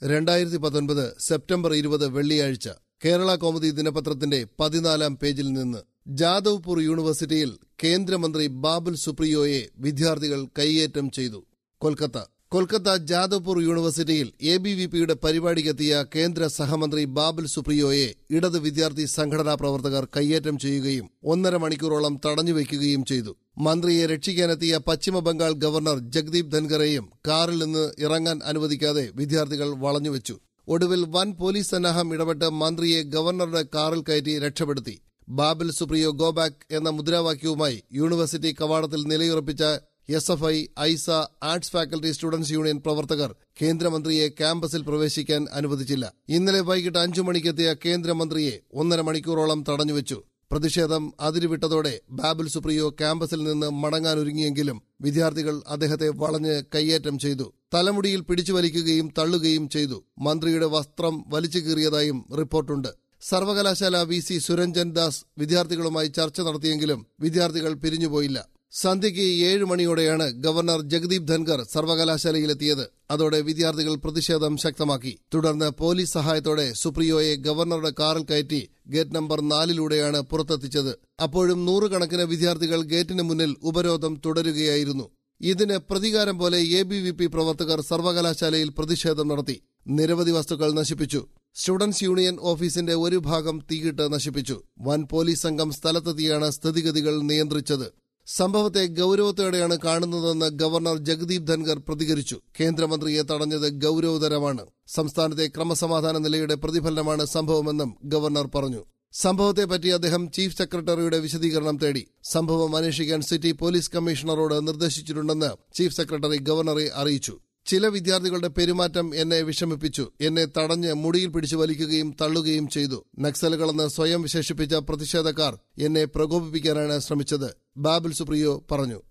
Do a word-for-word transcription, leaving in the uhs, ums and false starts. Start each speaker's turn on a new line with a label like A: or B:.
A: രണ്ടായിരത്തി പത്തൊൻപത് സെപ്റ്റംബർ ഇരുപത് വെള്ളിയാഴ്ച കേരള കൗമുദി ദിനപത്രത്തിന്റെ പതിനാലാം പേജിൽ നിന്ന് ജാദവ്പൂർ യൂണിവേഴ്സിറ്റിയിൽ കേന്ദ്രമന്ത്രി ബാബുൽ സുപ്രിയോയെ വിദ്യാർത്ഥികൾ കൈയേറ്റം ചെയ്തു. കൊൽക്കത്ത കൊൽക്കത്ത ജാദവ്പൂർ യൂണിവേഴ്സിറ്റിയിൽ എ ബി വി പിയുടെ പരിപാടിക്കെത്തിയ കേന്ദ്ര സഹമന്ത്രി ബാബുൽ സുപ്രിയോയെ ഇടത് വിദ്യാർത്ഥി സംഘടനാ പ്രവർത്തകർ കൈയേറ്റം ചെയ്യുകയും ഒന്നര മണിക്കൂറോളം തടഞ്ഞുവയ്ക്കുകയും ചെയ്തു. മന്ത്രിയെ രക്ഷിക്കാനെത്തിയ പശ്ചിമബംഗാൾ ഗവർണർ ജഗ്ദീപ് ധൻഖറെയും കാറിൽ നിന്ന് ഇറങ്ങാൻ അനുവദിക്കാതെ വിദ്യാർത്ഥികൾ വളഞ്ഞുവെച്ചു. ഒടുവിൽ വൻ പോലീസ് സന്നാഹം ഇടപെട്ട് മന്ത്രിയെ ഗവർണറുടെ കാറിൽ കയറ്റി രക്ഷപ്പെടുത്തി. ബാബുൽ സുപ്രിയോ ഗോ ബാക്ക് എന്ന മുദ്രാവാക്യവുമായി യൂണിവേഴ്സിറ്റി കവാടത്തിൽ നിലയുറപ്പിച്ച S F I, AISA, arts faculty students union പ്രവർത്തകർ കേന്ദ്രമന്ത്രിയെ ക്യാമ്പസിൽ പ്രവേശിക്കാൻ അനുവദിച്ചില്ല. ഇന്നലെ വൈകിട്ട് അഞ്ചു മണിക്കെത്തിയ കേന്ദ്രമന്ത്രിയെ ഒന്നര മണിക്കൂറോളം തടഞ്ഞുവെച്ചു. പ്രതിഷേധം അതിരുവിട്ടതോടെ ബാബുൽ സുപ്രിയോ ക്യാമ്പസിൽ നിന്ന് മടങ്ങാനൊരുങ്ങിയെങ്കിലും വിദ്യാർത്ഥികൾ അദ്ദേഹത്തെ വളഞ്ഞ് കയ്യേറ്റം ചെയ്തു. തലമുടിയിൽ പിടിച്ചുവലിക്കുകയും തള്ളുകയും ചെയ്തു. മന്ത്രിയുടെ വസ്ത്രം വലിച്ചു കീറിയതായും റിപ്പോർട്ടുണ്ട്. സർവകലാശാല വി സി സുരഞ്ജൻ ദാസ് വിദ്യാർത്ഥികളുമായി ചർച്ച നടത്തിയെങ്കിലും വിദ്യാർത്ഥികൾ പിരിഞ്ഞുപോയില്ല. സന്ധ്യയ്ക്ക് ഏഴ് മണിയോടെയാണ് ഗവർണർ ജഗ്ദീപ് ധൻഖർ സർവകലാശാലയിലെത്തിയത്. അതോടെ വിദ്യാർത്ഥികൾ പ്രതിഷേധം ശക്തമാക്കി. തുടർന്ന് പോലീസ് സഹായത്തോടെ സുപ്രിയോയെ ഗവർണറുടെ കാറിൽ കയറ്റി ഗേറ്റ് നമ്പർ നാലിലൂടെയാണ് പുറത്തെത്തിച്ചത്. അപ്പോഴും നൂറുകണക്കിന് വിദ്യാർത്ഥികൾ ഗേറ്റിന് മുന്നിൽ ഉപരോധം തുടരുകയായിരുന്നു. ഇതിന് പ്രതികാരം പോലെ എ ബി വി പി പ്രവർത്തകർ സർവകലാശാലയിൽ പ്രതിഷേധം നടത്തി. നിരവധി വസ്തുക്കൾ നശിപ്പിച്ചു. സ്റ്റുഡൻസ് യൂണിയൻ ഓഫീസിന്റെ ഒരു ഭാഗം തീയിട്ട് നശിപ്പിച്ചു. വൻ പോലീസ് സംഘം സ്ഥലത്തെത്തിയാണ് സ്ഥിതിഗതികൾ നിയന്ത്രിച്ചത്. സംഭവത്തെ ഗൌരവത്തോടെയാണ് കാണുന്നതെന്ന് ഗവർണർ ജഗ്ദീപ് ധൻഖർ പ്രതികരിച്ചു. കേന്ദ്രമന്ത്രിയെ തടഞ്ഞത് ഗൌരവതരമാണ്. സംസ്ഥാനത്തെ ക്രമസമാധാന നിലയുടെ പ്രതിഫലനമാണ് സംഭവമെന്നും ഗവർണർ പറഞ്ഞു. സംഭവത്തെപ്പറ്റി അദ്ദേഹം ചീഫ് സെക്രട്ടറിയുടെ വിശദീകരണം തേടി. സംഭവം അന്വേഷിക്കാൻ സിറ്റി പോലീസ് കമ്മീഷണറോട് നിർദ്ദേശിച്ചിട്ടുണ്ടെന്ന് ചീഫ് സെക്രട്ടറി ഗവർണറെ അറിയിച്ചു. ചില വിദ്യാർത്ഥികളുടെ പെരുമാറ്റം എന്നെ വിഷമിപ്പിച്ചു. എന്നെ തടഞ്ഞ് മുടിയിൽ പിടിച്ചു വലിക്കുകയും തള്ളുകയും ചെയ്തു. നക്സലുകളെന്ന് സ്വയം വിശേഷിപ്പിച്ച പ്രതിഷേധക്കാർ എന്നെ പ്രകോപിപ്പിക്കാനാണ് ശ്രമിച്ചത്, ബാബുൽ സുപ്രിയോ പറഞ്ഞു.